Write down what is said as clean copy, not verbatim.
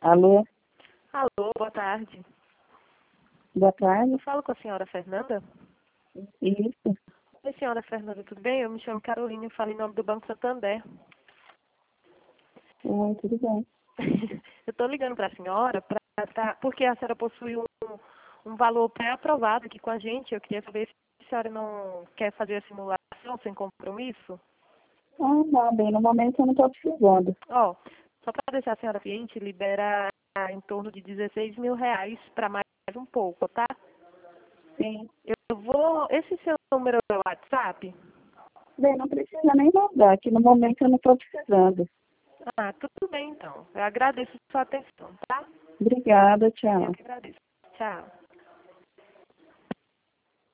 Alô, Alô, boa tarde. boa tarde. Eu falo com a senhora Fernanda? Isso, Oi, senhora Fernanda, tudo bem? Eu me chamo Carolina e falo em nome do Banco Santander. oi, tudo bem. Eu estou ligando para a senhora porque a senhora possui um valor pré-aprovado aqui com a gente. Eu queria saber se a senhora não quer fazer a simulação sem compromisso. Ah, não, bem, no momento eu não estou precisando. Ó, só para deixar a senhora ciente, libera em torno de R$ 16.000 para mais um pouco, tá? Sim. Esse seu número é o WhatsApp? Bem, não precisa nem mandar, que no momento eu não estou precisando. Ah, tudo bem então. Eu agradeço a sua atenção, tá? Obrigada, Eu tchau. que agradeço. Tchau.